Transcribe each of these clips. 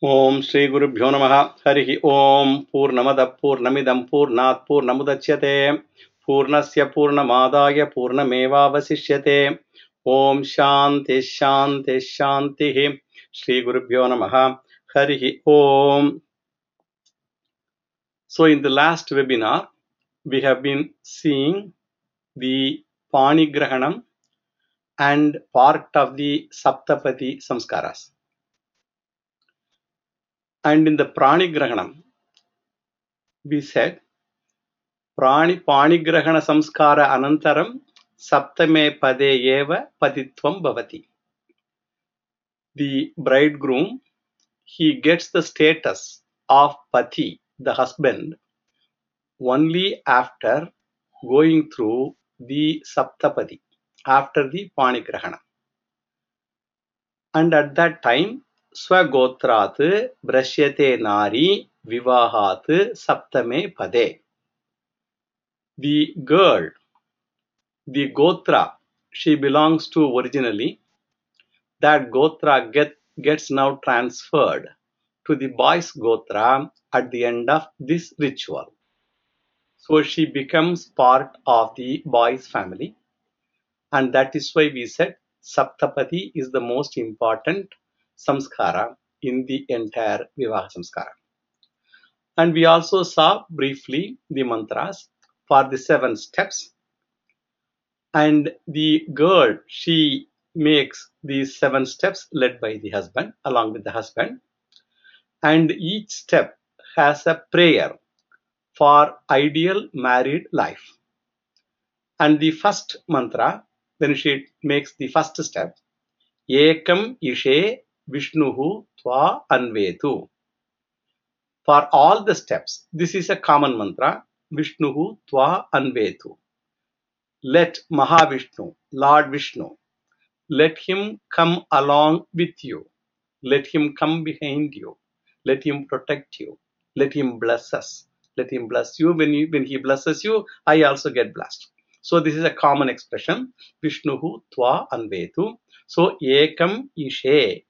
ओम श्री गुरुभ्यो नमः। हरि ओम पूर्णमदः पूर्णमिदं पूर्णात् पूर्णमुदच्यते पूर्णस्य पूर्णमादाय पूर्णमेवावशिष्यते। ओम शांति शांति शांतिः। श्री गुरुभ्यो नमः। हरि ओम. So in the last webinar we have been seeing the Panigrahanam and part of the Saptapadi Samskaras. And in the Pranigrahanam we said पाणिग्रहण संस्कार अनन्तरं सप्तमे पदे एव पतित्वं भवति. The bridegroom, he gets the status of pati, the husband, only after going through the saptapadi, after the panigrahana. And at that time, swagotrat brashyate nari vivahat saptame pade. The girl, the gotra she belongs to originally, that gotra gets now transferred to the boy's gotra at the end of this ritual. So she becomes part of the boy's family, and that is why we said Saptapadi is the most important samskara in the entire Vivaha samskara. And we also saw briefly the mantras for the 7 steps. And the girl, she makes these 7 steps led by the husband, along with the husband. And each step has a prayer for ideal married life. And the first mantra, when she makes the first step, Ekam Ishe Vishnuhu Tva Anvetu. For all the steps, this is a common mantra, Vishnuhu Tva Anvetu. Let Mahavishnu, Lord Vishnu, let him come along with you. Let him come behind you. Let him protect you. Let him bless us. Let him bless you. When he blesses you, I also get blessed. So this is a common expression. Vishnuhu Tva Anvetu. So Ekam Ishe.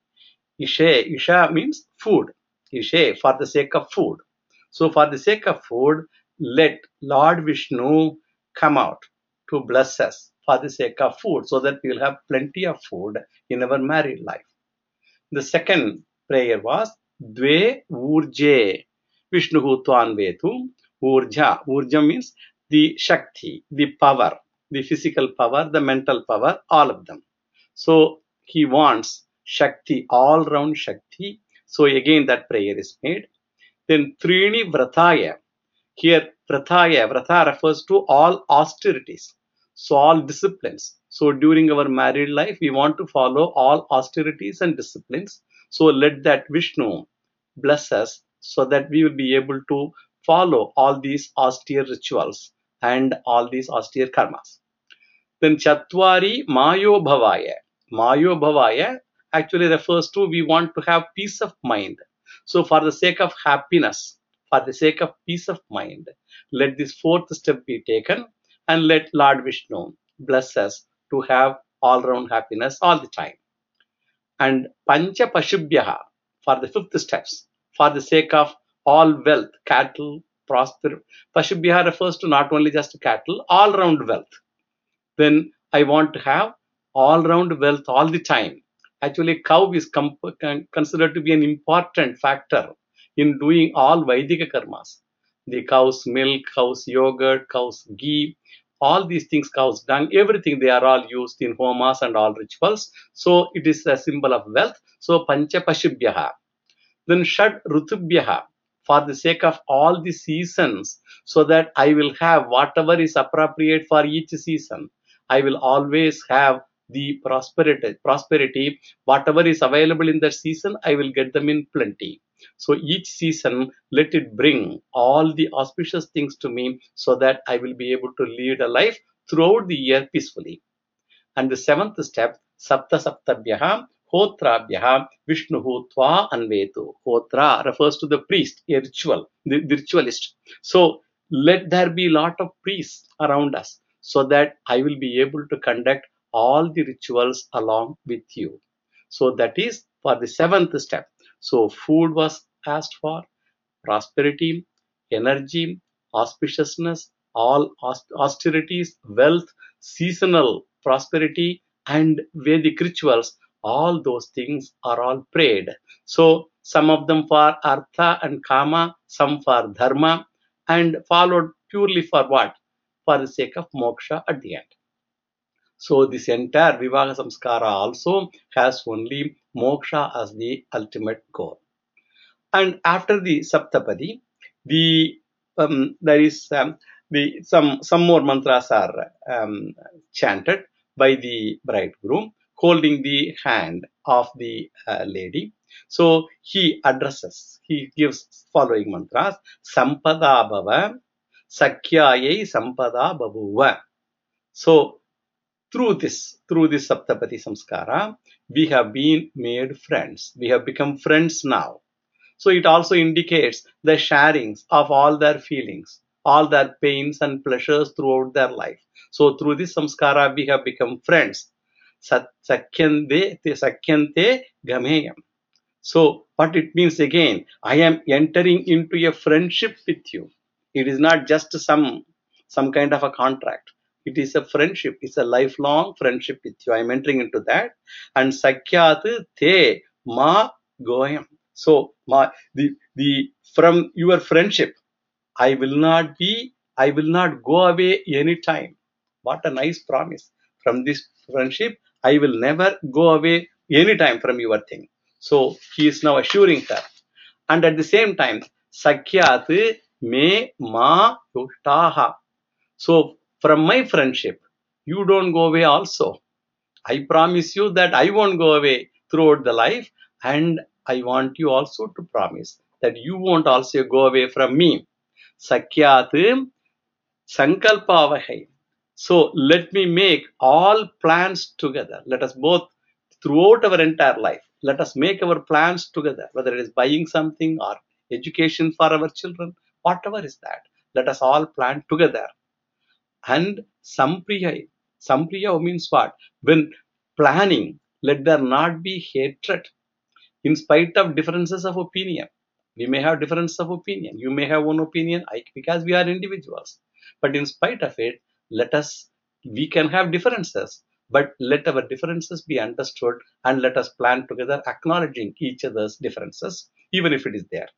Isha means food. Ishe, for the sake of food. So for the sake of food, let Lord Vishnu come out to bless us for the sake of food, so that we will have plenty of food in our married life. The second prayer was Dve Urje Vishnuhu Tvanvetu. Urja. Urja means the Shakti, the power, the physical power, the mental power, all of them. So he wants Shakti, all round Shakti. So again that prayer is made. Then Trini Vrataya. Here Vrataya, Vrata refers to all austerities. So all disciplines. So during our married life, we want to follow all austerities and disciplines. So let that Vishnu bless us so that we will be able to follow all these austere rituals and all these austere karmas. Then Chatwari Mayo Bhavaya. Mayo Bhavaya actually refers to we want to have peace of mind. So for the sake of happiness, for the sake of peace of mind, let this 4th step be taken and let Lord Vishnu bless us to have all-round happiness all the time. And Pancha Pashubhyaha for the 5th steps, for the sake of all wealth, cattle, prosper. Pashubhyaha refers to not only just cattle, all-round wealth. Then I want to have all-round wealth all the time. Actually, cow is considered to be an important factor in doing all Vaidika karmas. The cow's milk, cow's yogurt, cow's ghee, all these things, cow's dung, everything, they are all used in homas and all rituals. So it is a symbol of wealth. So Pancha Pashubhyaha. Then Shad Rutubhyaha, for the sake of all the seasons, so that I will have whatever is appropriate for each season. I will always have the prosperity, whatever is available in that season, I will get them in plenty. So each season, let it bring all the auspicious things to me so that I will be able to lead a life throughout the year peacefully. And the 7th step, Sapta Saptabhyaha, Hotrabhyaha, Vishnuhu Tva Anvetu. Hotra refers to the priest, a ritual, the ritualist. So let there be a lot of priests around us so that I will be able to conduct all the rituals along with you. So that is for the 7th step. So food was asked for, prosperity, energy, auspiciousness, all austerities, wealth, seasonal prosperity, and Vedic rituals. All those things are all prayed. So some of them for artha and kama, some for dharma, and followed purely for what? For the sake of moksha at the end. So this entire Vivaha Samskara also has only moksha as the ultimate goal. And after the Saptapadi, the there is some more mantras are chanted by the bridegroom, holding the hand of the lady. So he gives following mantras: Sampada Bhava, Sakyayai Sampada Babuva. So through this Saptapadi Samskara, we have been made friends. We have become friends now. So it also indicates the sharings of all their feelings, all their pains and pleasures throughout their life. So through this samskara, we have become friends. Sakyante gameyam. So what it means again, I am entering into a friendship with you. It is not just some kind of a contract. It is a friendship. It's a lifelong friendship with you. I am entering into that. And sakyat te ma goyam. So the from your friendship, I will not go away anytime. What a nice promise. From this friendship, I will never go away anytime from your thing. So he is now assuring her. And at the same time, Sakyat me ma yushtaha. So from my friendship, you don't go away also. I promise you that I won't go away throughout the life, and I want you also to promise that you won't also go away from me. Sakyat Sankalpavahai. So let me make all plans together. Let us both, throughout our entire life, let us make our plans together, whether it is buying something or education for our children, whatever is that. Let us all plan together. And Sampriya. Sampriya means what? When planning, let there not be hatred in spite of differences of opinion. We may have differences of opinion. You may have one opinion because we are individuals. But in spite of it, we can have differences, but let our differences be understood and let us plan together, acknowledging each other's differences, even if it is there.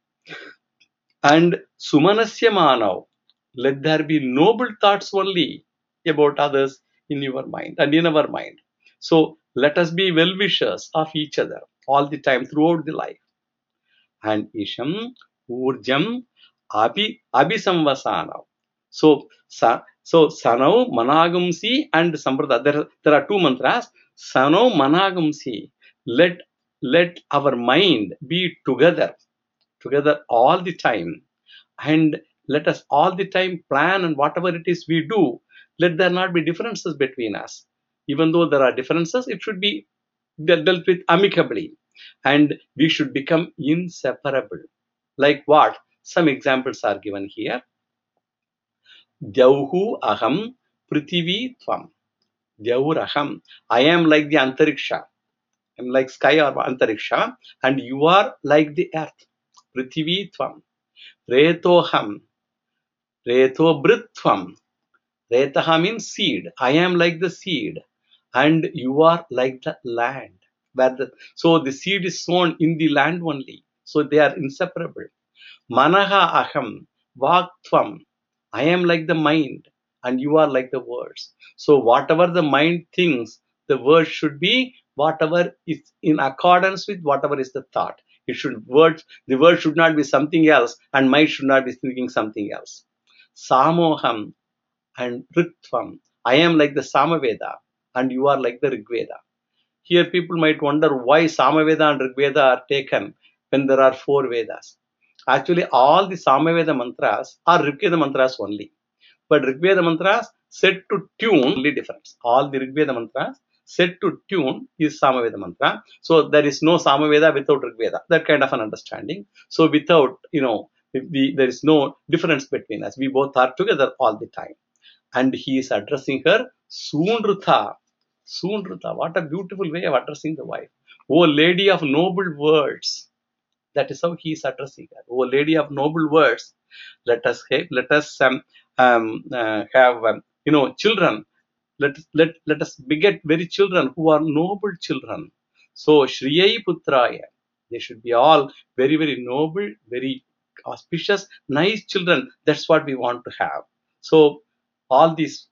And Sumanasya Manav, let there be noble thoughts only about others in your mind and in our mind. So let us be well wishers of each other all the time throughout the life. And Isham, Urjam, Abhisamvasana. So Sanau, Managamsi, and Sampradaya. There are two mantras. Sanau, Managamsi. Let our mind be together all the time. And let us all the time plan, and whatever it is we do, let there not be differences between us. Even though there are differences, it should be dealt with amicably. And we should become inseparable. Like what? Some examples are given here. Dyauhu aham prithivi tvam. Dyaur aham. I am like the antariksha. I am like sky or antariksha. And you are like the earth. Prithivi tvam. Retoham. Reto britvam. Retaha means seed. I am like the seed. And you are like the land. So the seed is sown in the land only. So they are inseparable. Manaha aham, vaktvam. I am like the mind, and you are like the words. So whatever the mind thinks, the word should be whatever is in accordance with whatever is the thought. The word should not be something else, and mind should not be thinking something else. Samoham and Ritvam. I am like the Samaveda, and you are like the Rigveda. Here people might wonder why Samaveda and Rigveda are taken when there are 4 Vedas. Actually, all the Samaveda mantras are Rigveda mantras only. But Rigveda mantras set to tune only difference. All the Rigveda mantras set to tune is Samaveda mantra. So there is no Samaveda without Rigveda. That kind of an understanding. So without, there is no difference between us. We both are together all the time. And he is addressing her Soonrutha. Soonrutha, what a beautiful way of addressing the wife. Oh, lady of noble words. That is how he is addressing her. Oh, lady of noble words, let us have children. Let us beget very children who are noble children. So Shriyai Putraya, they should be all very, very noble, very auspicious, nice children. That's what we want to have. So all these,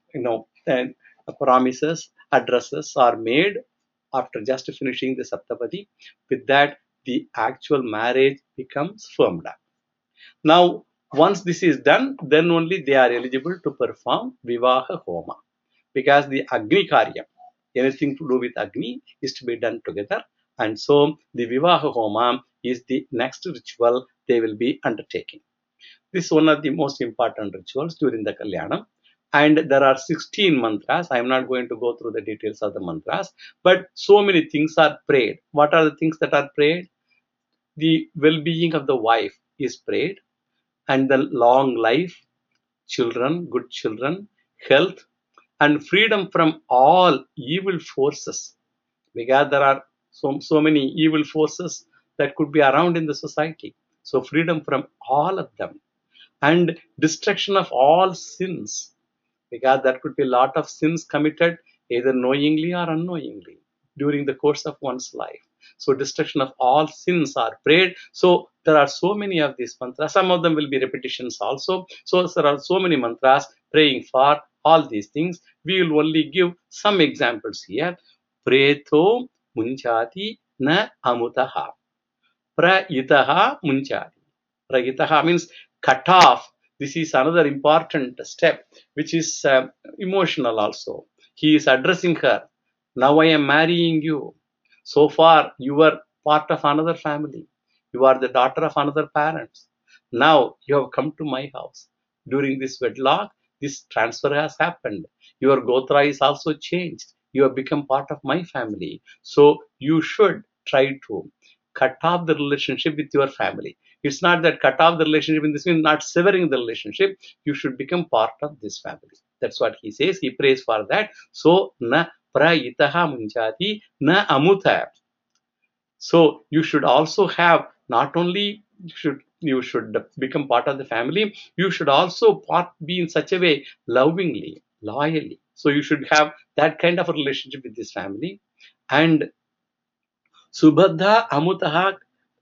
promises, addresses are made after just finishing the Saptapadi. With that, the actual marriage becomes firmed up. Now, once this is done, then only they are eligible to perform Vivaha Homa. Because the Agni Karyam, anything to do with Agni, is to be done together. And so the Vivaha Homa is the next ritual they will be undertaking. This is one of the most important rituals during the Kalyanam. And there are 16 mantras. I am not going to go through the details of the mantras, but so many things are prayed. What are the things that are prayed? The well-being of the wife is prayed, and the long life, children, good children, health, and freedom from all evil forces. Because there are so many evil forces that could be around in the society. So freedom from all of them, and destruction of all sins, because there could be a lot of sins committed either knowingly or unknowingly during the course of one's life. So destruction of all sins are prayed. So there are so many of these mantras. Some of them will be repetitions also. So there are so many mantras praying for all these things. We will only give some examples here. Preto munchati na amutaha. Prayitaha munchati. Prayitaha means cut off. This is another important step, which is emotional also. He is addressing her. Now I am marrying you. So far, you were part of another family. You are the daughter of another parents. Now you have come to my house. During this wedlock, this transfer has happened. Your Gotra is also changed. You have become part of my family. So you should try to cut off the relationship with your family. It's not that cut off the relationship in this means not severing the relationship. You should become part of this family. That's what he says. He prays for that. So, na prayitaha munchati na amutha. So, you should also have not only you should become part of the family, you should also be in such a way lovingly, loyally. So, you should have that kind of a relationship with this family. And Subhadha Amutaha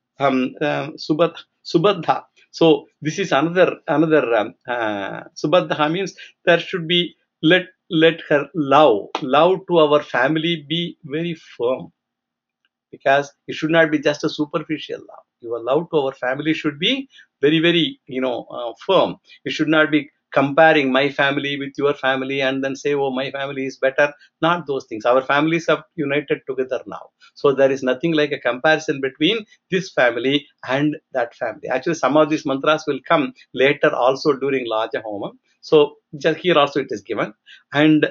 Subhadha. So this is another Subhadha means there should be let her love to our family be very firm, because it should not be just a superficial love. Your love to our family should be very, very firm. It should not be comparing my family with your family and then say, oh, my family is better. Not those things. Our families are united together now. So there is nothing like a comparison between this family and that family. Actually, some of these mantras will come later also during Laja Homa. So just here also it is given. And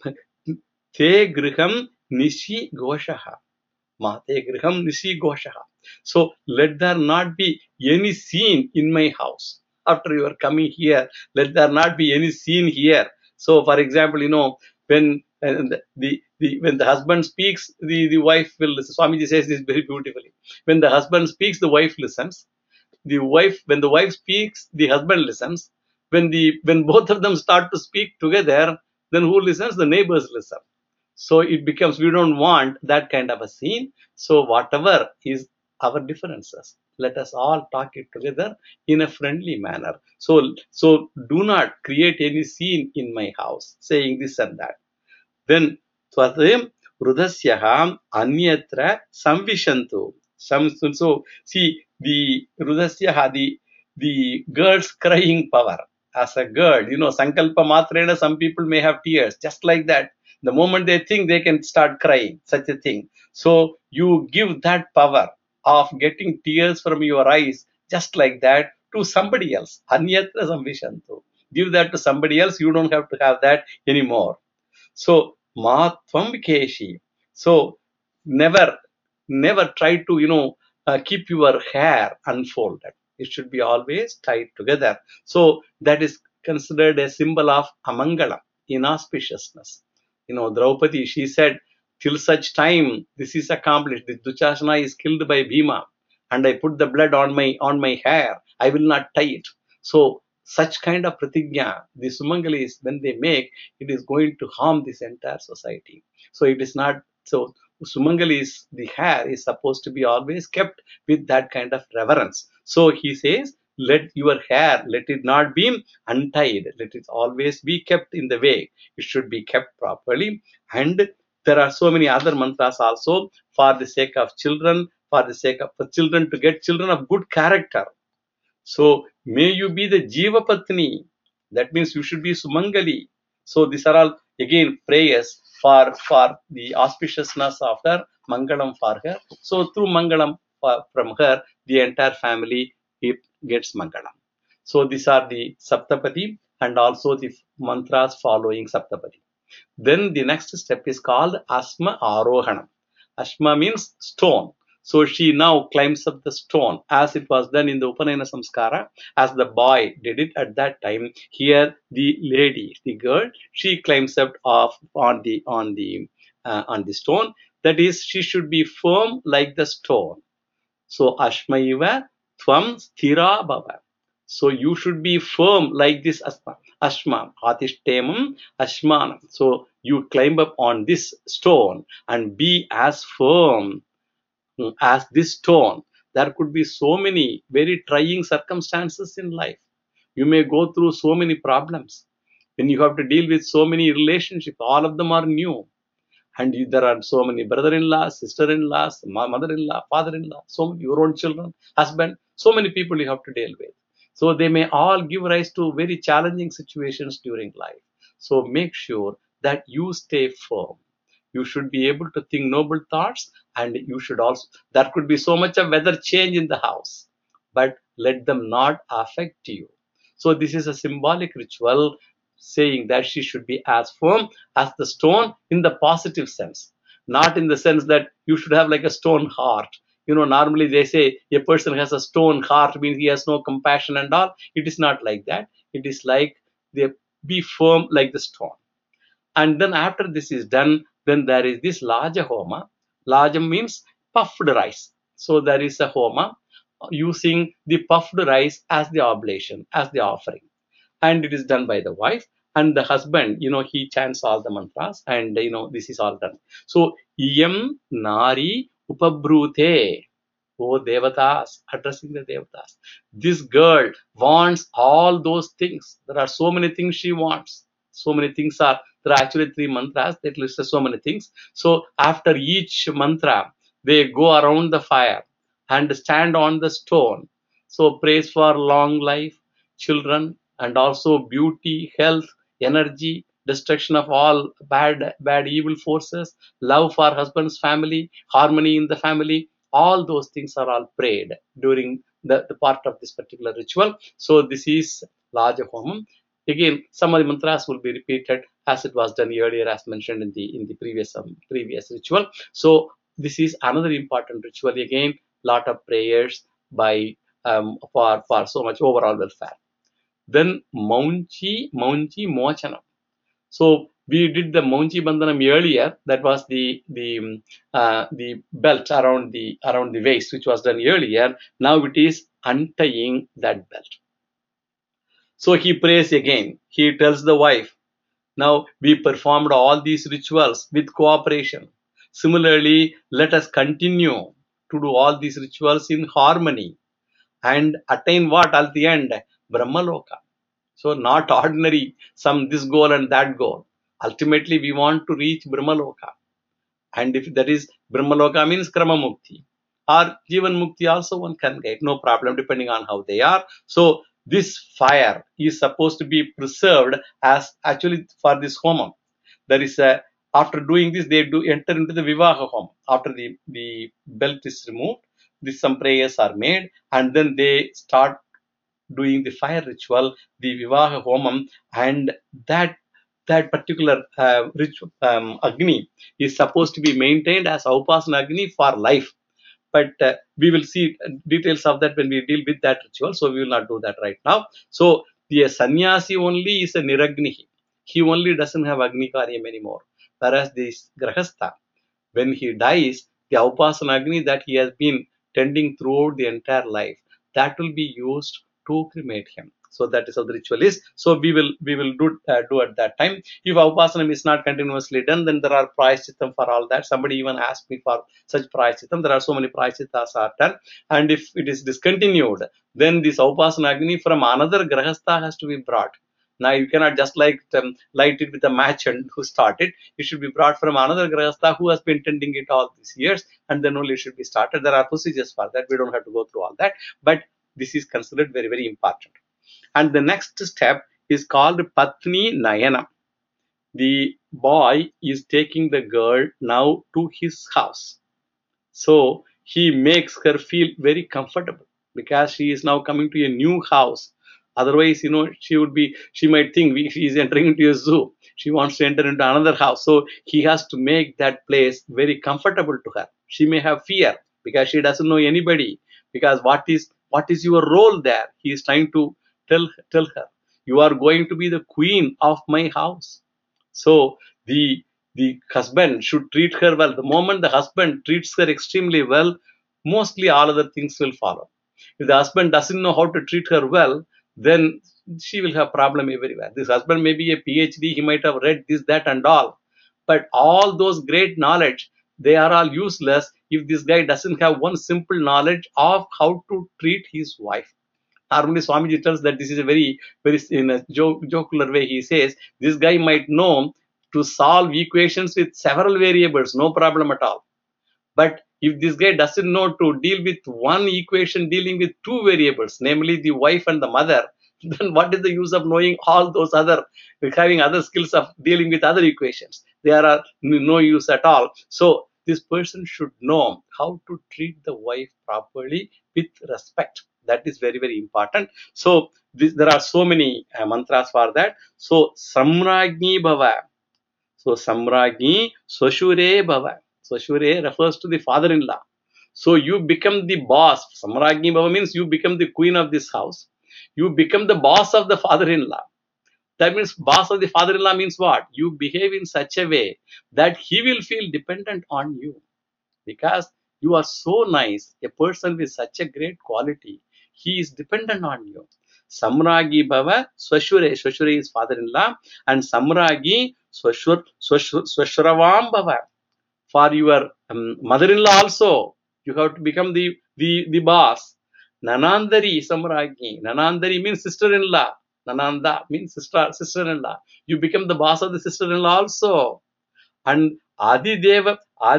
Te Griham Nishi Goshaha. Mate Griham Nishi Goshaha. So let there not be any scene in my house. After you are coming here, let there not be any scene here. So, for example, when when the husband speaks, the wife will listen. Swamiji says this very beautifully. When the husband speaks, the wife listens. When the wife speaks, the husband listens. When both of them start to speak together, then who listens? The neighbors listen. So it becomes, we don't want that kind of a scene. So whatever is our differences, let us all talk it together in a friendly manner. So do not create any scene in my house saying this and that. Then Tvatim Rudhasyaham Anyatra Samvishantu. So see the Rudhasyaha, the girl's crying power. As a girl, Sankalpa Matrena, some people may have tears, just like that. The moment they think, they can start crying, such a thing. So you give that power of getting tears from your eyes, just like that, to somebody else. Anyatra Samvishantu. Give that to somebody else. You don't have to have that anymore. So Matvam Keshi. So never try to keep your hair unfolded. It should be always tied together. So that is considered a symbol of Amangala, inauspiciousness. Draupadi, she said, till such time this is accomplished, the Dushasana is killed by Bhima, and I put the blood on my hair, I will not tie it. So such kind of pratigya, the Sumangalis, when they make, it is going to harm this entire society. So it is not so. Sumangalis, the hair is supposed to be always kept with that kind of reverence. So he says, let your hair, let it not be untied. Let it always be kept in the way. It should be kept properly. And there are so many other mantras also for the sake of children, for the sake of the children, to get children of good character. So may you be the Jiva Patni. That means you should be Sumangali. So these are all again prayers for the auspiciousness of her, Mangalam for her. So through Mangalam from her, the entire family it gets Mangalam. So these are the Saptapati and also the mantras following Saptapati. Then the next step is called Asma Arohanam. Asma means stone. So she now climbs up the stone as it was done in the Upanayana Samskara, as the boy did it at that time. Here the lady, the girl, she climbs up off on the stone. That is, she should be firm like the stone. So Ashmaiva Tvam Sthira Bhava. So you should be firm like this Ashma, Atishtemam Ashmanam. So you climb up on this stone and be as firm as this stone. There could be so many very trying circumstances in life. You may go through so many problems. When you have to deal with so many relationships, all of them are new. And there are so many brother-in-laws, sister-in-laws, mother-in-law, father-in-law, so many, your own children, husband, so many people you have to deal with. So they may all give rise to very challenging situations during life. So make sure that you stay firm. You should be able to think noble thoughts, and you should also, there could be so much of weather change in the house, but let them not affect you. So this is a symbolic ritual saying that she should be as firm as the stone in the positive sense, not in the sense that you should have like a stone heart. Normally they say a person has a stone heart means he has no compassion and all. It is not like that. It is like they be firm like the stone. And then after this is done, then there is this Laja Homa. Laja means puffed rice. So there is a Homa using the puffed rice as the oblation, as the offering. And it is done by the wife. And the husband, he chants all the mantras, and this is all done. So Iyam Nari Upabrute. Oh Devatas, addressing the Devatas. This girl wants all those things. There are so many things she wants. So many things are, there are actually 3 mantras that list so many things. So after each mantra, they go around the fire and stand on the stone. So praise for long life, children, and also beauty, health, energy, destruction of all bad evil forces, love for husband's family, harmony in the family. All those things are all prayed during the part of this particular ritual. So this is Laja Homam. Again, some of the mantras will be repeated as it was done earlier, as mentioned in the previous ritual. So this is another important ritual. Again, lot of prayers by for so much overall welfare. Then Maunchi Mochanam. So we did the Maunchi Bandhanam earlier. That was the belt around the waist, which was done earlier. Now it is untying that belt. So he prays again. He tells the wife, now we performed all these rituals with cooperation. Similarly, let us continue to do all these rituals in harmony and attain what at the end? Brahmaloka. So not ordinary, some this goal and that goal. Ultimately, we want to reach Brahmaloka. And if that is Brahmaloka means Krama Mukti. Or Jivan Mukti also one can get, no problem, depending on how they are. So this fire is supposed to be preserved as actually for this Homam. There is a, after doing this, they do enter into the Vivaha Home. After the belt is removed, some prayers are made, and then they start doing the fire ritual, the Vivaha Homam, and that particular ritual, Agni is supposed to be maintained as Upasana Agni for life. But we will see details of that when we deal with that ritual, so we will not do that right now. So the sannyasi only is a niragnihi. He only doesn't have Agni Karyam anymore. Whereas this Grahastha, when he dies, the Upasana Agni that he has been tending throughout the entire life, that will be used to cremate him. So that is how the ritual is. So we will do at that time. If Upasanam is not continuously done, then there are prayashchitam for all that. Somebody even asked me for such prayashchitam. There are so many prayashchitas are done. And if it is discontinued, then this Upasana Agni from another Grahastha has to be brought. Now you cannot just light it with a match and start it. It should be brought from another Grahastha who has been tending it all these years, and then only it should be started. There are procedures for that. We don't have to go through all that. But this is considered very, very important. And the next step is called Patni Nayana. The boy is taking the girl now to his house. So he makes her feel very comfortable because she is now coming to a new house. Otherwise, she might think she is entering into a zoo. She wants to enter into another house. So he has to make that place very comfortable to her. She may have fear because she doesn't know anybody. Because what is your role there? He is trying to tell her, you are going to be the queen of my house. So the husband should treat her well. The moment the husband treats her extremely well, mostly all other things will follow. If the husband doesn't know how to treat her well, then she will have problem everywhere. This husband may be a PhD, he might have read this, that, and all. But all those great knowledge, they are all useless if this guy doesn't have one simple knowledge of how to treat his wife. Normally, Swamiji tells that this is a very, very, in a jocular way, he says, this guy might know to solve equations with several variables, no problem at all. But if this guy doesn't know to deal with one equation dealing with two variables, namely the wife and the mother, then what is the use of knowing all those having other skills of dealing with other equations? There are no use at all. So this person should know how to treat the wife properly with respect. That is very, very important. So there are so many mantras for that. So Samrajni Bhava. So Samrajni Swashure Bhava. Swashure refers to the father-in-law. So you become the boss. Samrajni Bhava means you become the queen of this house. You become the boss of the father-in-law. That means boss of the father-in-law means what? You behave in such a way that he will feel dependent on you. Because you are so nice, a person with such a great quality, he is dependent on you. Samragi Bhava Swashure. Swashure is father-in-law. And Samragi Swashravam Bhava. For your mother-in-law also, you have to become the boss. Nanandari Samragi. Nanandari means sister-in-law. Nananda means sister-in-law. You become the boss of the sister-in-law also. And Adidev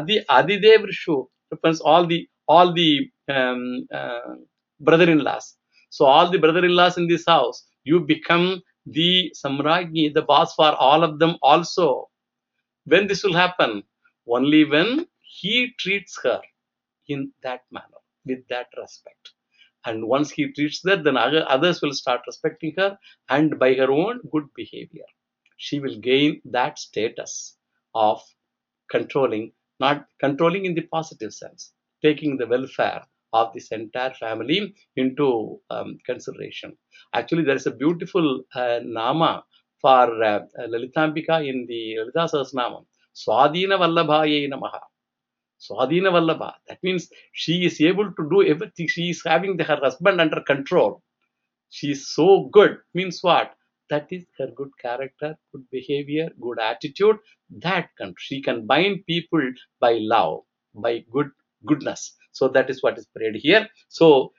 Rishu represents all the brother-in-laws. So all the brother-in-laws in this house, you become the Samrajni, the boss for all of them also. When this will happen? Only when he treats her in that manner, with that respect. And once he treats her, then others will start respecting her, and by her own good behavior, she will gain that status of controlling, not controlling in the positive sense, taking the welfare of this entire family into consideration. Actually, there is a beautiful nama for Lalitambika in the Lalita Sahasranamam. Swadhina Vallabhaye Namaha. Swadhina Vallabha. That means she is able to do everything. She is having her husband under control. She is so good. Means what? That is her good character, good behavior, good attitude. That she can bind people by love, by goodness. So that is what is prayed here. So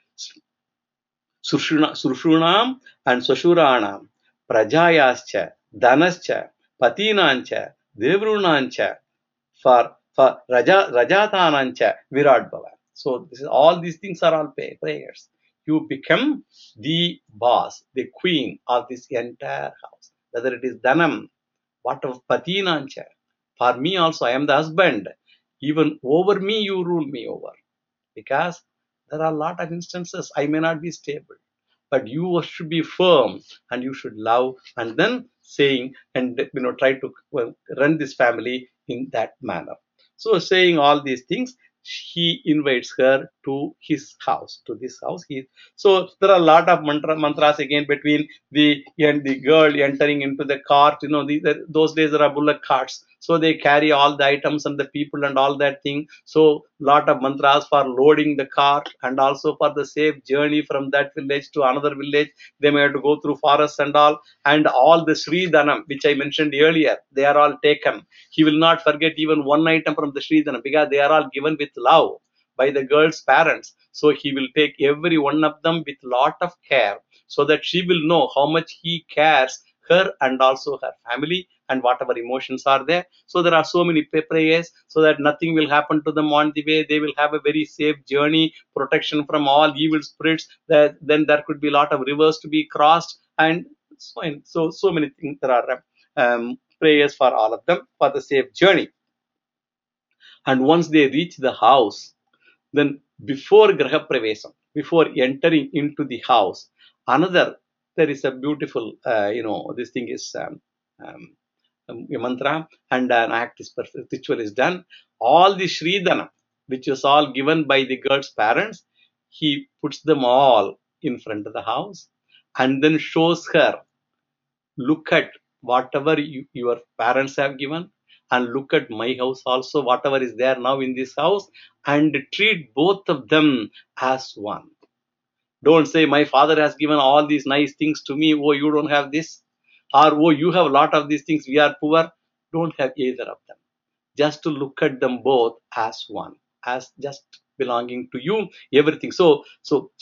Sushunam and Swashuranam, Prajayascha, Dhanascha, Patinancha, Devrunancha, for Rajatanancha, Virat Bhava. So all these things are all prayers. You become the boss, the queen of this entire house. Whether it is Dhanam, what of Patinancha. For me also, I am the husband. Even over me, you rule me over. Because there are a lot of instances I may not be stable. But you should be firm and you should love, and then saying and try to run this family in that manner. So saying all these things, he invites her to his house, to this house. So there are a lot of mantras again between the and the girl entering into the cart. Those days there are bullock carts, so they carry all the items and the people and all that thing. So lot of mantras for loading the cart and also for the safe journey from that village to another village. They may have to go through forests and all the Sri Dhanam which I mentioned earlier, they are all taken. He will not forget even one item from the Sri Dhanam because they are all given with love by the girl's parents. So he will take every one of them with lot of care so that she will know how much he cares her and also her family and whatever emotions are there. So there are so many prayers so that nothing will happen to them on the way. They will have a very safe journey, protection from all evil spirits. Then there could be a lot of rivers to be crossed and so many things. There are prayers for all of them for the safe journey. And once they reach the house, then before Graha Pravesam, before entering into the house, there is a beautiful, this thing is a mantra and an act is perfect, ritual is done. All the Sridhana, which is all given by the girl's parents, he puts them all in front of the house and then shows her, look at whatever your parents have given and look at my house also, whatever is there now in this house, and treat both of them as one. Don't say my father has given all these nice things to me, oh you don't have this, or oh you have a lot of these things, we are poor. Don't have either of them. Just to look at them both as one, as just belonging to you, everything. So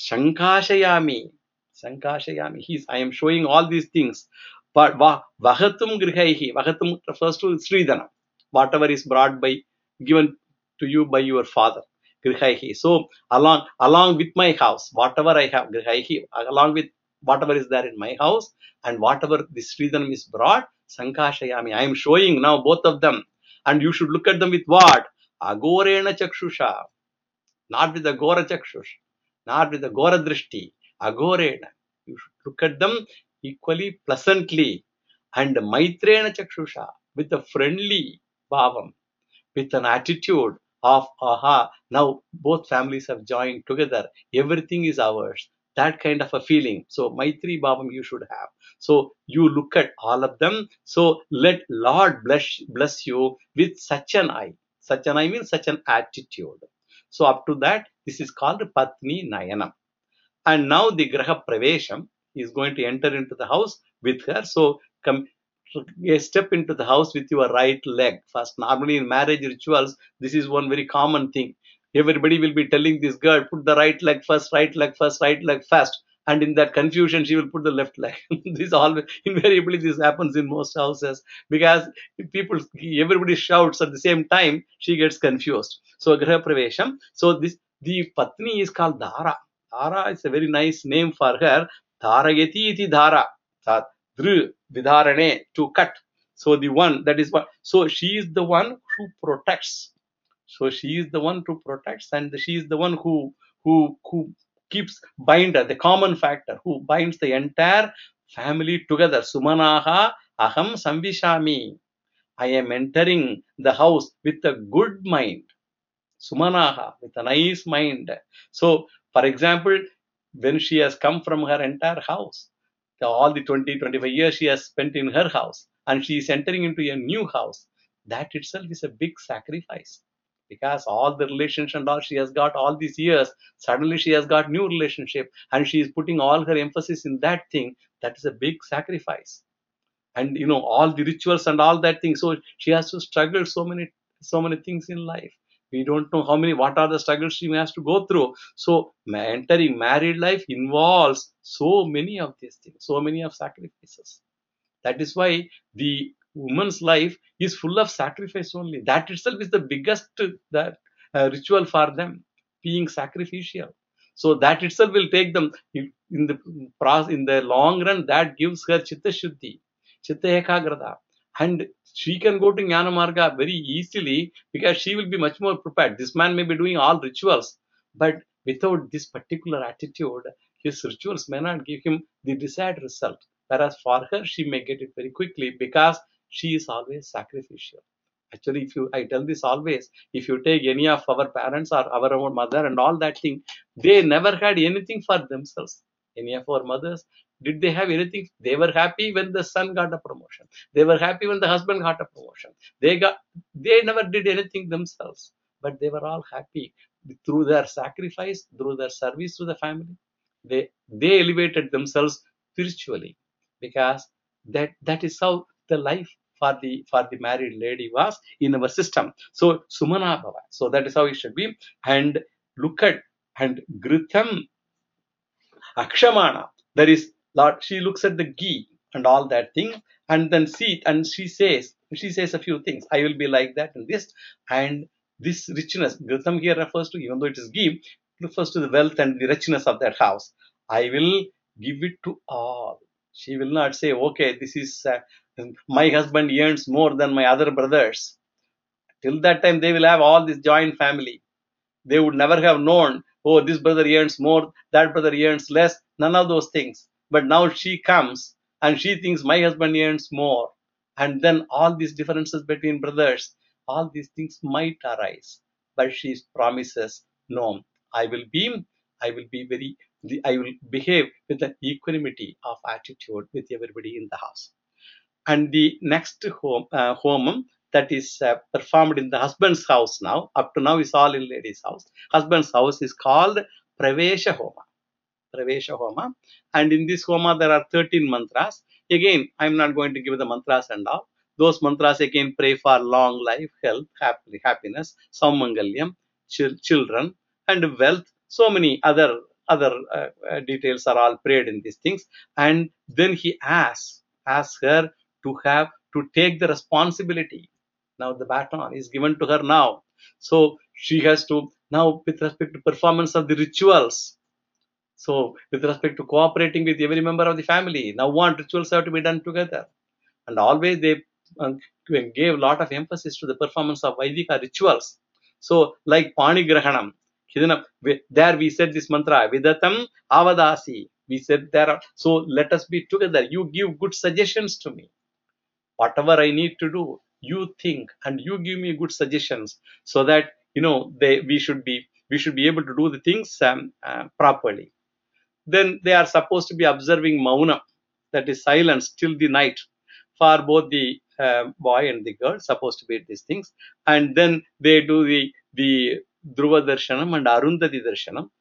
Shankashayami, I am showing all these things. But Vahatum Grihaihi, Vahatum refers to Sridhana, whatever is brought by, given to you by your father. Grihaihi. So along with my house, whatever I have, Grihaihi, along with whatever is there in my house and whatever this Sridhanam is brought, Sankashayami, I am showing now both of them. And you should look at them with what? Agorena Chakshusha. Not with the Gora Chakshush, not with the Gora Drishti. Agorena. You should look at them equally pleasantly. And Maitrena Chakshusha, with a friendly bhavam, with an attitude of, aha, now both families have joined together. Everything is ours. That kind of a feeling. So Maitri Bhavam you should have. So you look at all of them. So let Lord bless you with such an eye. Such an eye means such an attitude. So up to that, this is called Patni Nayanam. And now the Graha Pravesham is going to enter into the house with her. So step into the house with your right leg first. Normally in marriage rituals, this is one very common thing. Everybody will be telling this girl, put the right leg first, right leg first, right leg first. And in that confusion, she will put the left leg. This always, invariably, this happens in most houses because everybody shouts at the same time, she gets confused. So Graha Pravesham. So the Patni is called Dara. Dara is a very nice name for her. Dharayati iti Dara. Dru Vidharane, to cut. So the one that is what. So she is the one who protects. So she is the one who protects, and she is the one who keeps binder, the common factor, who binds the entire family together. Sumanaha aham samvishami. I am entering the house with a good mind. Sumanaha, with a nice mind. So, for example, when she has come from her entire house, all the 20-25 years she has spent in her house, and she is entering into a new house, that itself is a big sacrifice. Because all the relations and all she has got all these years, suddenly she has got new relationship, and she is putting all her emphasis in that thing. That is a big sacrifice. And all the rituals and all that thing. So she has to struggle so many things in life. We don't know what are the struggles she has to go through. So entering married life involves so many of these things, so many of sacrifices. That is why the woman's life is full of sacrifice only. That itself is the biggest ritual for them, being sacrificial. So that itself will take them in the long run. That gives her chitta shuddhi, chitta ekagrata, and she can go to Jnana Marga very easily because she will be much more prepared. This man may be doing all rituals, but without this particular attitude, his rituals may not give him the desired result. Whereas for her, she may get it very quickly because she is always sacrificial. Actually, I tell this always, if you take any of our parents or our own mother and all that thing, they never had anything for themselves. Any of our mothers, did they have anything? They were happy when the son got a promotion. They were happy when the husband got a promotion. They never did anything themselves, but they were all happy through their sacrifice, through their service to the family. They elevated themselves spiritually, because that is how the life for the married lady was in our system. So Sumana Bhava. So that is how it should be. And look at, and Gritham Akshamana. There is Lord, she looks at the ghee and all that thing, and then she says a few things. I will be like that and this, and this richness. Gritham here refers to, even though it is ghee, refers to the wealth and the richness of that house. I will give it to all. She will not say, okay, this is my husband earns more than my other brothers. Till that time, they will have all this joint family. They would never have known, oh, this brother earns more, that brother earns less, none of those things. But now she comes and she thinks my husband earns more. And then all these differences between brothers, all these things might arise. But she promises, no, I will be, I will be very, I will behave with an equanimity of attitude with everybody in the house. And the next homam, that is performed in the husband's house now. Up to now is all in lady's house. Husband's house is called Pravesha Homa. Pravesha Homa. And in this Homa, there are 13 mantras. Again, I'm not going to give the mantras and all. Those mantras again pray for long life, health, happiness, Saumangalyam, children, and wealth. So many other details are all prayed in these things. And then he asks her to take the responsibility. Now the baton is given to her now. So she has to now, with respect to performance of the rituals. So with respect to cooperating with every member of the family, now what rituals have to be done together. And always they gave a lot of emphasis to the performance of Vaidika rituals. So like Pani Grahanam, there we said this mantra, Vidatam Avadasi. We said there, so let us be together. You give good suggestions to me. Whatever I need to do, you think and you give me good suggestions, so that we should be able to do the things properly. Then they are supposed to be observing mauna, that is silence, till the night, for both the boy and the girl, supposed to be these things. And then they do the Dhruva Darshanam and Arundhati Darshanam.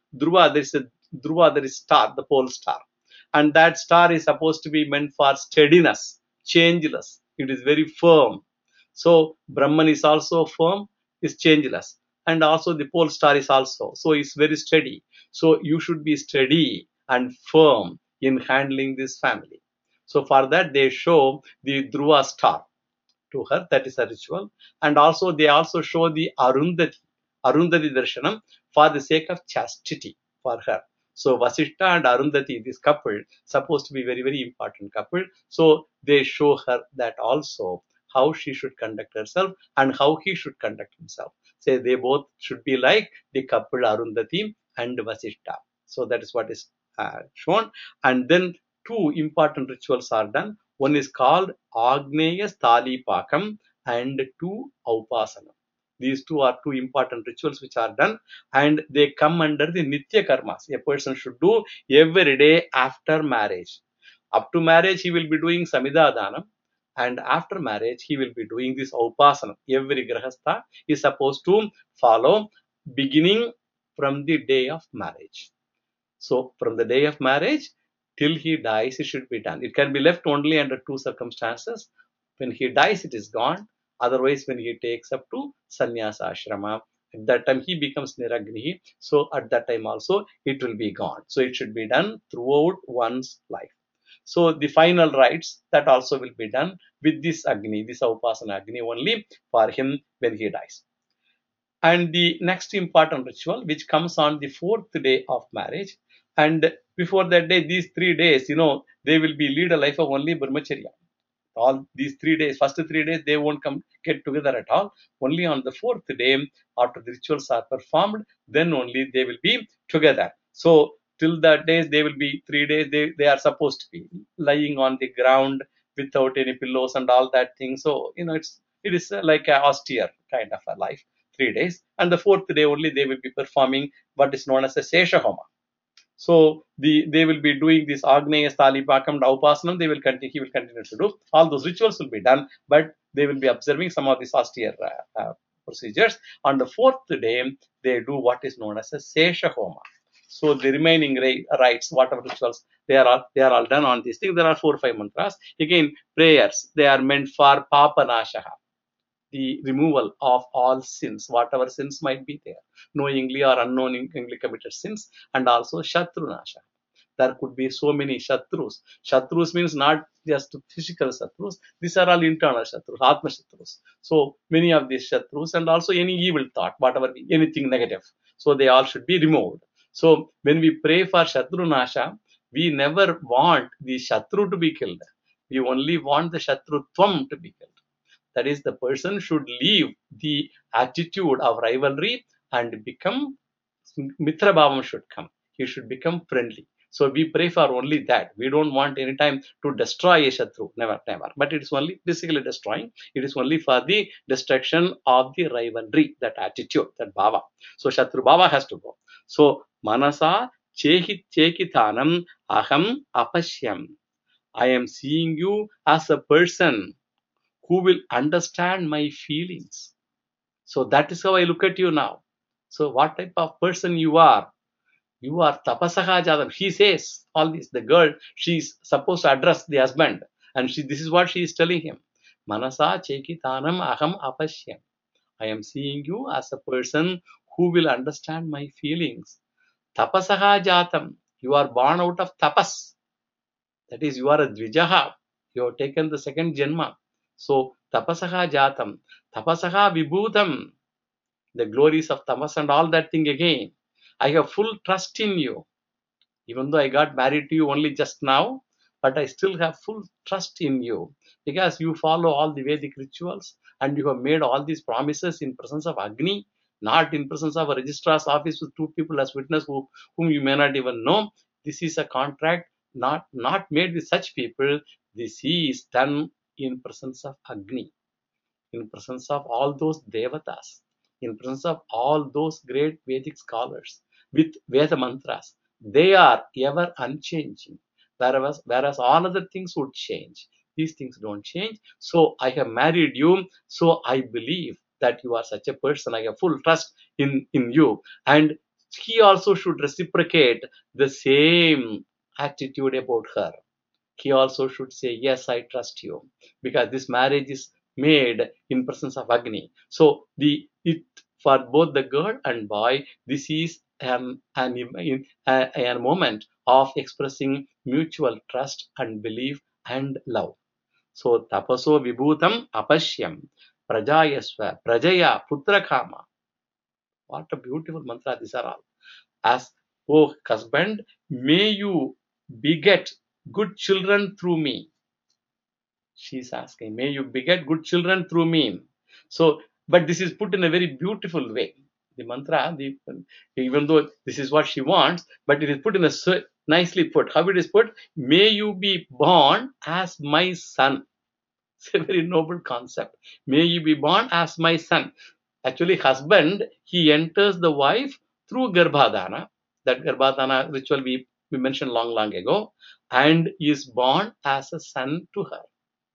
Dhruva, there is star, the pole star, and that star is supposed to be meant for steadiness, changeless. It is very firm. So Brahman is also firm, is changeless, and also the pole star is also, so it's very steady. So you should be steady and firm in handling this family. So for that they show the Dhruva star to her, that is a ritual. And also they also show the Arundhati Darshanam, for the sake of chastity for her. So Vasishta and Arundhati, this couple, supposed to be very, very important couple. So they show her that also, how she should conduct herself and how he should conduct himself. Say they both should be like the couple Arundhati and Vasishta. So that is what is shown. And then two important rituals are done. One is called Agneya Stali Pakam and two Aupasanam. These two are two important rituals which are done, and they come under the Nitya Karmas. A person should do every day after marriage. Up to marriage, he will be doing Samhita Danam, and after marriage, he will be doing this Aupasanam. Every Grahastha is supposed to follow, beginning from the day of marriage. So from the day of marriage till he dies, it should be done. It can be left only under two circumstances. When he dies, it is gone. Otherwise, when he takes up to sannyasa ashrama, at that time he becomes niragnihi. So at that time also it will be gone. So it should be done throughout one's life. So the final rites, that also will be done with this Agni, this Upasana Agni only for him when he dies. And the next important ritual, which comes on the fourth day of marriage, and before that day, these 3 days, they will be lead a life of only brahmacharya. All these 3 days, first 3 days, they won't get together at all. Only on the fourth day, after the rituals are performed, then only they will be together. So till that days, they will be 3 days, they are supposed to be lying on the ground without any pillows and all that thing. So, it's it is like a austere kind of a life, 3 days. And the fourth day only they will be performing what is known as a Sesha Homa. So they will be doing this Agneya Stalipakam Daupasanam. He will continue to do. All those rituals will be done, but they will be observing some of these austere procedures. On the fourth day, they do what is known as a Sesha Homa. So the remaining rites, whatever rituals, they are all done on these things. There are 4 or 5 mantras. Again, prayers. They are meant for Papa Nashaha, the removal of all sins, whatever sins might be there, knowingly or unknowingly committed sins, and also Shatru Nasha. There could be so many Shatrus. Shatrus means not just physical Shatrus, these are all internal Shatrus, Atma Shatrus. So many of these Shatrus, and also any evil thought, whatever, anything negative. So they all should be removed. So when we pray for Shatru Nasha, we never want the Shatru to be killed. We only want the Shatrutvam to be killed. That is, the person should leave the attitude of rivalry and become Mitra Bhavam should come. He should become friendly. So we pray for only that. We don't want any time to destroy a Shatru. Never, never. But it is only basically destroying. It is only for the destruction of the rivalry, that attitude, that Bhava. So Shatru Bhava has to go. So Manasa Chekitanam Aham Apashyam. I am seeing you as a person who will understand my feelings. So that is how I look at you now. So what type of person you are? You are tapasaha jadam. He says all this. The girl, she is supposed to address the husband. And this is what she is telling him. Manasa chekitanam aham apashyam. I am seeing you as a person who will understand my feelings. Tapasaha jatam. You are born out of tapas. That is, you are a dvijaha. You have taken the second janma. So, tapasaha jatam, tapasaha vibhutam, the glories of tamas and all that thing again. I have full trust in you. Even though I got married to you only just now, but I still have full trust in you because you follow all the Vedic rituals and you have made all these promises in presence of Agni, not in presence of a registrar's office with 2 people as witness whom you may not even know. This is a contract not made with such people. This is done in presence of Agni, in presence of all those devatas, in presence of all those great Vedic scholars with Veda mantras. They are ever unchanging, whereas all other things would change. These things don't change. So I have married you, so I believe that you are such a person. I have full trust in you. And he also should reciprocate the same attitude about her. He also should say, yes, I trust you, because this marriage is made in presence of Agni. So for both the girl and boy, this is a moment of expressing mutual trust and belief and love. So tapaso vibhutam apashyam prajayasva prajaya putrakama. What a beautiful mantra these are all. As, oh husband, may you beget good children through me. She's asking, may you beget good children through me. So, but this is put in a very beautiful way. The mantra, even though this is what she wants, but it is put in a nicely put. How it is put? May you be born as my son. It's a very noble concept. May you be born as my son. Actually, husband, he enters the wife through Garbhadana. That Garbhadana ritual we mentioned long ago, and is born as a son to her.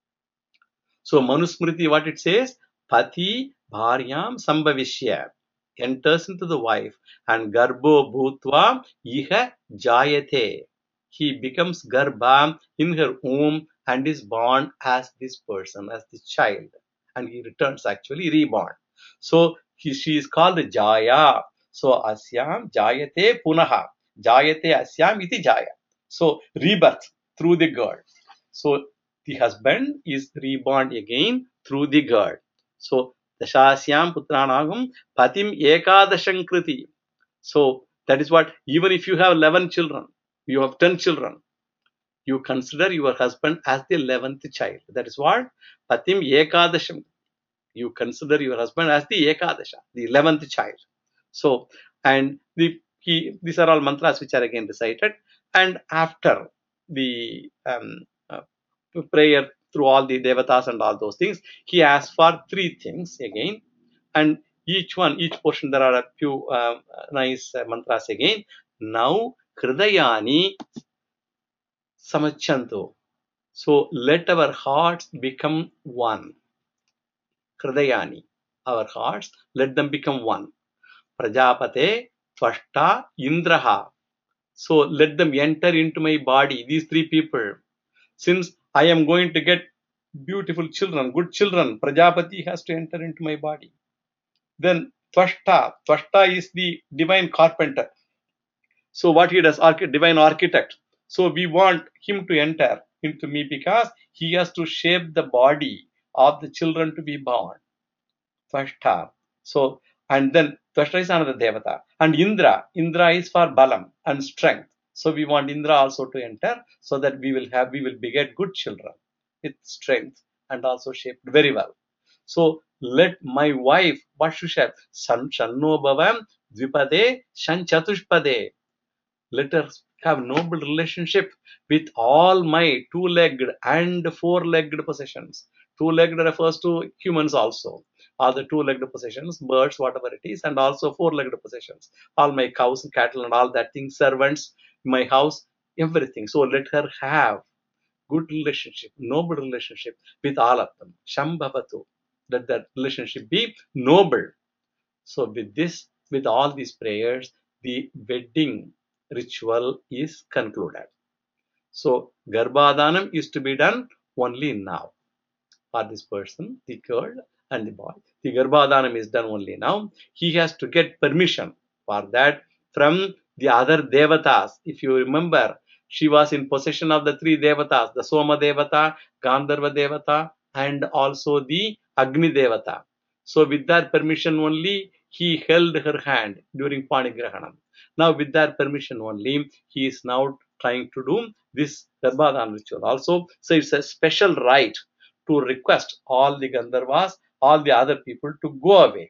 So Manusmriti, what it says, Pati Bharyam Sambhavishya, enters into the wife, and Garbho Bhutva Iha Jayate. He becomes Garbha in her womb and is born as this person, as this child. And he returns, actually reborn. So she is called Jaya. So Asyam Jayate Punaha. Jayate Asyam iti Jaya. So rebirth through the girl. So the husband is reborn again through the girl. So Dashasyam Putranagam Patim Ekadasham Kriti. So that is what, even if you have 11 children, you have 10 children, you consider your husband as the 11th child. That is what Patim Ekadasham. You consider your husband as the Ekadasha, the 11th child. So, and these are all mantras which are again recited. And after the prayer through all the devatas and all those things. He asked for 3 things again, and each portion there are a few nice mantras again. Now hridayani samachantu. So let our hearts become one. Hridayani, our hearts, let them become one. Prajapate, Tvashta, Indraha. So let them enter into my body, these 3 people. Since I am going to get beautiful children, good children, Prajapati has to enter into my body. Then Tvashta is the divine carpenter. So what he does, divine architect. So we want him to enter into me because he has to shape the body of the children to be born. Tvashta. So, and then Tvashta is another devata. And Indra is for balam and strength. So we want Indra also to enter so that we will beget good children with strength and also shaped very well. So let my wife, what should she have? Shanno bhavam dvipade shan chatushpade. Let us have noble relationship with all my 2-legged and 4-legged possessions. 2-legged refers to humans also. All the 2-legged possessions, birds, whatever it is, and also 4-legged possessions. All my cows and cattle and all that thing, servants, my house, everything. So let her have good relationship, noble relationship with all of them. Shambhavatu. Let that relationship be noble. So with this, with all these prayers, the wedding ritual is concluded. So Garbhadanam is to be done only now for this person, the girl and the boy. The Garbhadanam is done only now. He has to get permission for that from the other devatas. If you remember, she was in possession of the 3 devatas, the Soma Devata, Gandharva Devata, and also the Agni Devata. So with that permission only, he held her hand during Panigrahanam. Now with that permission only, he is now trying to do this Garbhadan ritual also. So it's a special right to request all the Gandharvas, all the other people to go away.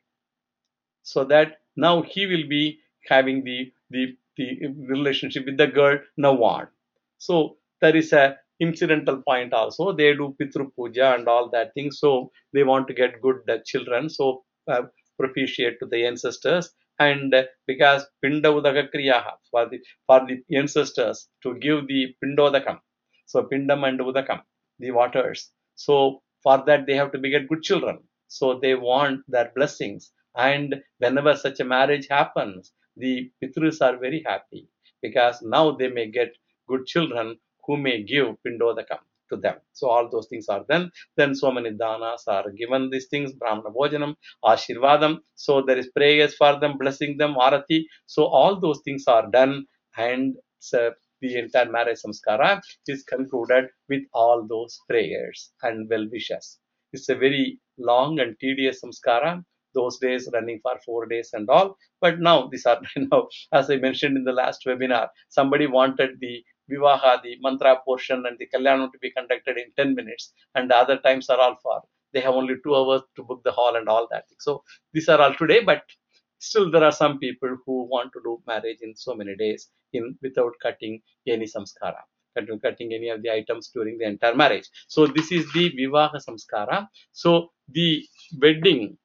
So that now he will be having the relationship with the girl now on. So there is a incidental point also. They do Pitru Puja and all that thing. So they want to get good children. So propitiate to the ancestors. And because Pinda Udaka Kriyaha for the ancestors to give the Pindodakam. So Pindam and Udakam, the waters. So for that they have to beget good children. So they want their blessings. And whenever such a marriage happens, the Pitrus are very happy because now they may get good children who may give Pindodakam to them. So all those things are done. Then so many danas are given, these things, Brahmana Bhojanam, Ashirvadam. So there is prayers for them, blessing them, Arati. So all those things are done, and the entire marriage samskara is concluded with all those prayers and well wishes. It's a very long and tedious samskara, those days running for 4 days and all. But now these are, as I mentioned in the last webinar, somebody wanted the Vivaha, the mantra portion and the Kalyanam to be conducted in 10 minutes, and the other times are all for. They have only 2 hours to book the hall and all that. So these are all today, but still there are some people who want to do marriage in so many days without cutting any samskara, cutting any of the items during the entire marriage. So this is the Vivaha samskara. So the wedding,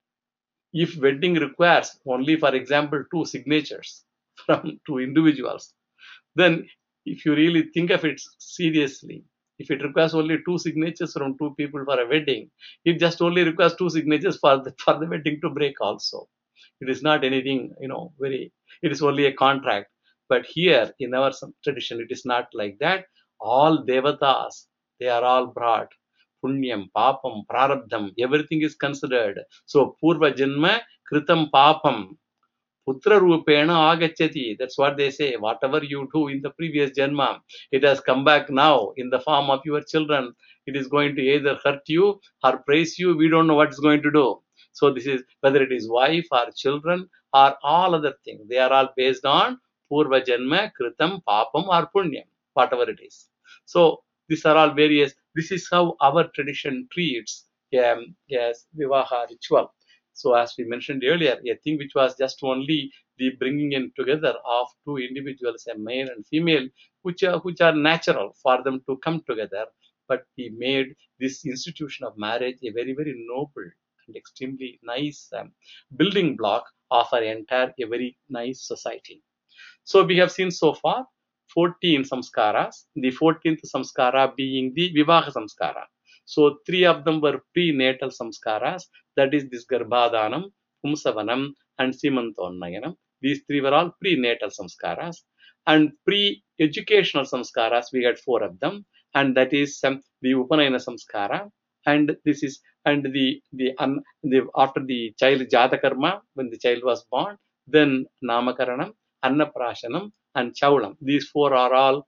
if wedding requires only, for example, 2 signatures from 2 individuals, then if you really think of it seriously, if it requires only 2 signatures from 2 people for a wedding, it just only requires 2 signatures for the wedding to break also. It is not anything, it is only a contract. But here in our tradition, it is not like that. All devatas, they are all brought. Punyam, papam, prarabdham, everything is considered. So purva janma kritam papam putra rupena agachati. That's what they say. Whatever you do in the previous janma, it has come back now in the form of your children. It is going to either hurt you or praise you. We don't know what it's going to do. So this is whether it is wife or children or all other things. They are all based on purva janma, kritam, papam or punyam, whatever it is. So these are all various. This is how our tradition treats Vivaha ritual. So as we mentioned earlier, a thing which was just only the bringing in together of 2 individuals, a male and female, which are natural for them to come together. but he made this institution of marriage a very, very noble and extremely nice building block of our entire, a very nice society. So we have seen so far 14 samskaras, the 14th samskara being the Vivaha samskara. So 3 of them were prenatal samskaras, that is this Garbhadanam, Pumsavanam and Simantonnayanam. These 3 were all prenatal samskaras. And pre-educational samskaras, we had 4 of them, and that is the Upanayana samskara, and this is and the after the child Jatakarma, when the child was born, then Namakaranam, Annaprashanam and Chaulam. These 4 are all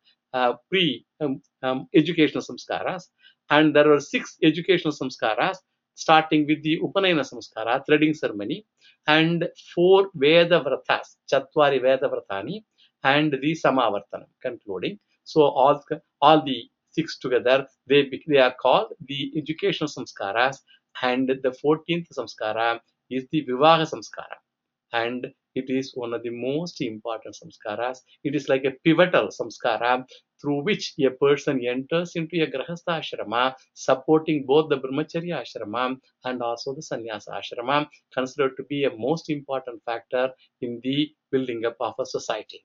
pre-educational samskaras, and there were 6 educational samskaras, starting with the Upanayana samskara, threading ceremony, and 4 Veda Vratas, Chatvari Veda Vratani, and the Samavartanam, concluding. So all the 6 together, they are called the educational samskaras, and the 14th samskara is the Vivaha samskara, and it is one of the most important samskaras. It is like a pivotal samskara through which a person enters into a grahastha ashrama, supporting both the brahmacharya ashrama and also the sannyasa ashrama, considered to be a most important factor in the building up of a society.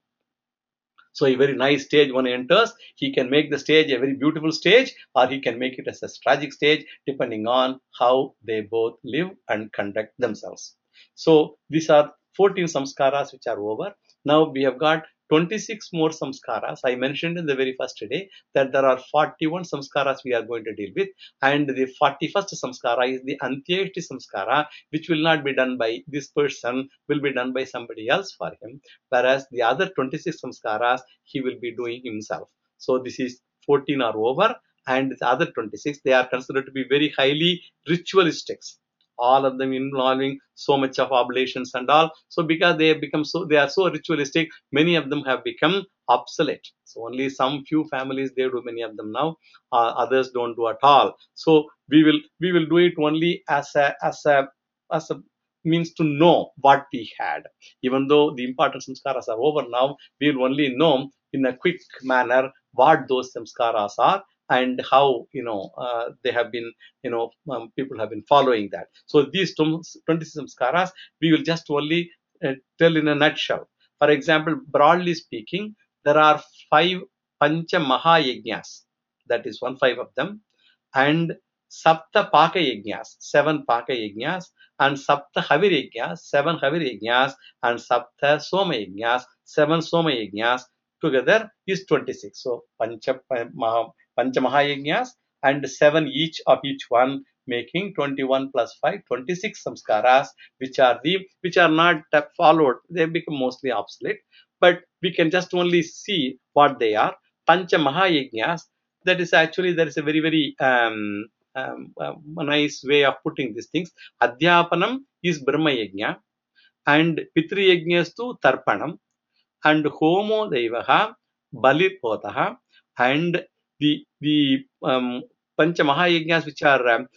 So a very nice stage one enters, he can make the stage a very beautiful stage, or he can make it as a tragic stage, depending on how they both live and conduct themselves. So these are 14 samskaras which are over. Now we have got 26 more samskaras. I mentioned in the very first day that there are 41 samskaras we are going to deal with, and the 41st samskara is the Antyeshti samskara, which will not be done by this person, will be done by somebody else for him, whereas the other 26 samskaras he will be doing himself. So this is 14 are over, and the other 26, they are considered to be very highly ritualistic, all of them involving so much of oblations and all. So because they are so ritualistic, many of them have become obsolete. So only some few families they do many of them now, others don't do at all. So we will do it only as a means to know what we had. Even though the important samskaras are over now, we will only know in a quick manner what those samskaras are and how they have been, people have been following that. So these 20 samskaras we will just only tell in a nutshell. For example, broadly speaking, there are 5 pancha mahayajnas, that is 5 of them, and sapta paka yajnas, 7 paka yajnas, and sapta havir yajnas, 7 havir yajnas, and sapta soma yajnas, 7 soma yajnas. Together is 26. So pancha mahayajnas and 7 each of each one, making 21 plus 5, 26 samskaras, which are not followed. They become mostly obsolete, but we can just only see what they are. Pancha mahayajnas, that is actually, there is a very, very nice way of putting these things. Adhyapanam is Brahma Yajna, and Pitri Yajnastu Tarpanam, and Homo Devaha Balipotah, and the Pancha Mahayajnas which are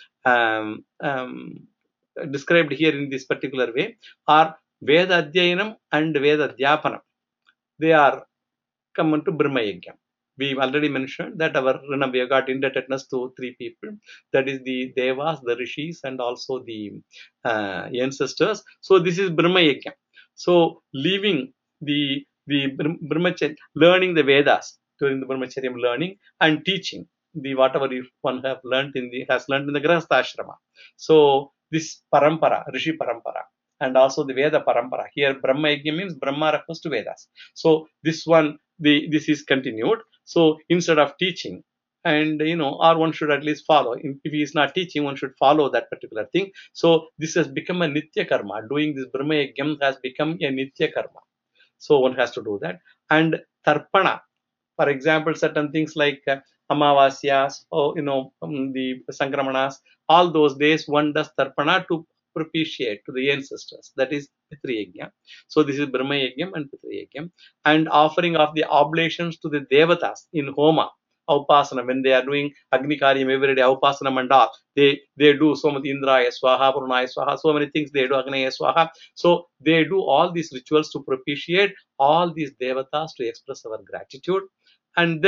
described here in this particular way are Veda Adhyayanam and Veda Adhyapanam. They are common to Brahma Yajna. We already mentioned that we have got indebtedness to 3 people, that is the Devas, the Rishis, and also the ancestors. So this is Brahma Yajna. So leaving the Brahmacharya, learning the Vedas during the Brahmacharya learning and teaching the whatever one has learned in the Grahastha Ashrama. So this Parampara, Rishi Parampara, and also the Veda Parampara. Here Brahma Yajna means Brahma refers to Vedas. So this one, this is continued. So instead of teaching, and or one should at least follow. If he is not teaching, one should follow that particular thing. So this has become a Nitya Karma. Doing this Brahma Yajna has become a Nitya Karma. So one has to do that. And Tarpana, for example, certain things like Amavasyas, or the Sankramanas, all those days one does Tarpana to propitiate to the ancestors. That is Pitri Yajna. So this is Brahma Yajna and Pitri Yajna. And offering of the oblations to the Devatas in Homa, Upasana, when they are doing Agni Karyam every day, Upasana Mandal, they do so much Indraya Swaha, Purnaya Swaha, so many things they do, Agnaya Swaha. So they do all these rituals to propitiate all these Devatas to express our gratitude. And then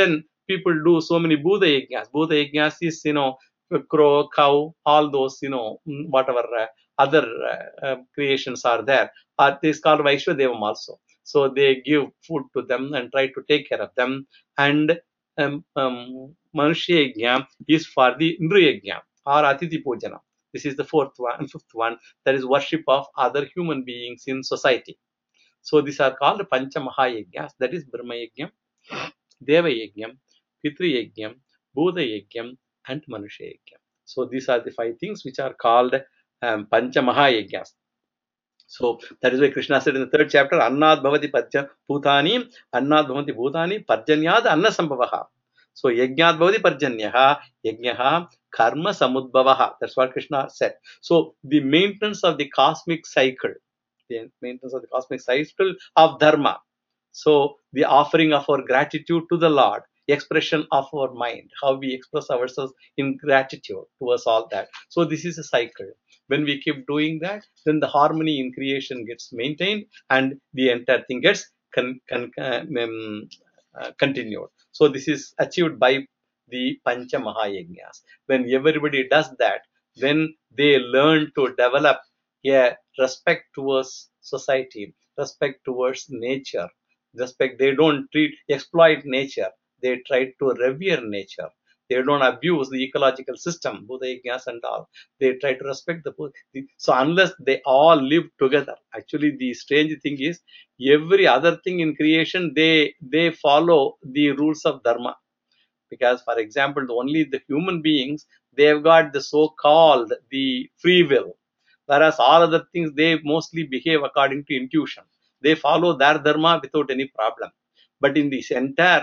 people do so many Bhuta Yajnas. Bhuta Yajnas is, crow, cow, all those, whatever other creations are there. This is called Vaishwadevam also. So they give food to them and try to take care of them. And Manushya Yajna is for the Indriya Yajna or Atiti Pujana. This is the fourth one and fifth one. That is worship of other human beings in society. So these are called Pancha Mahayajnas. That is Brahma Yajna, Deva Yajna, Pitru Yajna, Bhuta Yajna, and Manusha Yajna. So these are the 5 things which are called Pancha Mahayajnas. So that is why Krishna said in the 3rd chapter, Annad Bhavati Bhutani, Annad Bhavati Bhutani, Parjanyad Anna Sambhavaha. So Yajnad Bhavati Parjanyaha, Yajnaha, Karma Samudbhavaha. That's what Krishna said. So the maintenance of the cosmic cycle, of Dharma. So the offering of our gratitude to the Lord, expression of our mind, how we express ourselves in gratitude towards all that. So this is a cycle. When we keep doing that, then the harmony in creation gets maintained and the entire thing gets continued. So this is achieved by the Pancha Mahayajnas. When everybody does that, then they learn to develop a respect towards society, respect towards nature, respect. They don't exploit nature. They try to revere nature. They don't abuse the ecological system, Buddha Yajnas and all. They try to respect so unless they all live together. Actually, the strange thing is, every other thing in creation, they follow the rules of Dharma. Because, for example, only the human beings, they have got the so-called the free will. Whereas all other things, they mostly behave according to intuition. They follow their dharma without any problem. But in this entire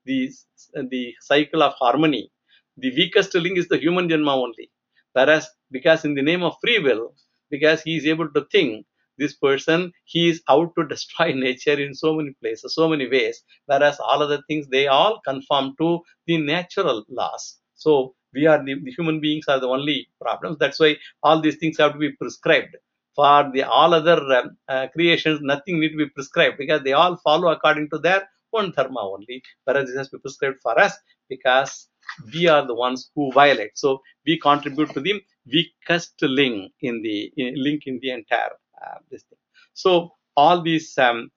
the cycle of harmony, the weakest link is the human janma only. Whereas, because in the name of free will, because he is able to think, this person, he is out to destroy nature in so many places, so many ways. Whereas all other things, they all conform to the natural laws. So we are the human beings are the only problems. That's why all these things have to be prescribed. For the all other creations, nothing need to be prescribed, because they all follow according to their own dharma only. Whereas this has to be prescribed for us, because we are the ones who violate. So we contribute to the weakest link in the entire this thing. So all these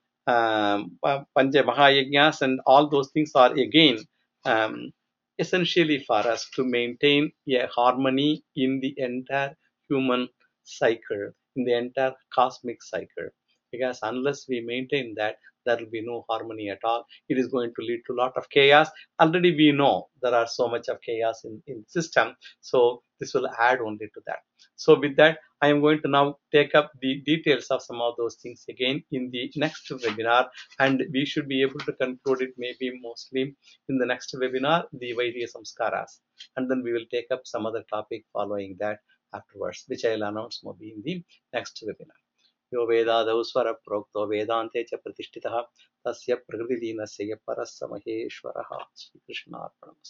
Pancha Mahayajnas and all those things are again essentially for us to maintain a harmony in the entire human cycle, in the entire cosmic cycle. Because unless we maintain that, there will be no harmony at all. It is going to lead to a lot of chaos. Already we know there are so much of chaos in the system. So this will add only to that. So with that, I am going to now take up the details of some of those things again in the next webinar, and we should be able to conclude it maybe mostly in the next webinar, the Vaidya Samskaras, and then we will take up some other topic following that afterwards, which I will announce maybe in the next webinar. यो वेदादौ स्वर प्रोक्तो वेदान्ते च प्रतिष्ठितः तस्य प्रकृतिलीनस्य परः स महेश्वरः। श्रीकृष्णार्पणमस्तु।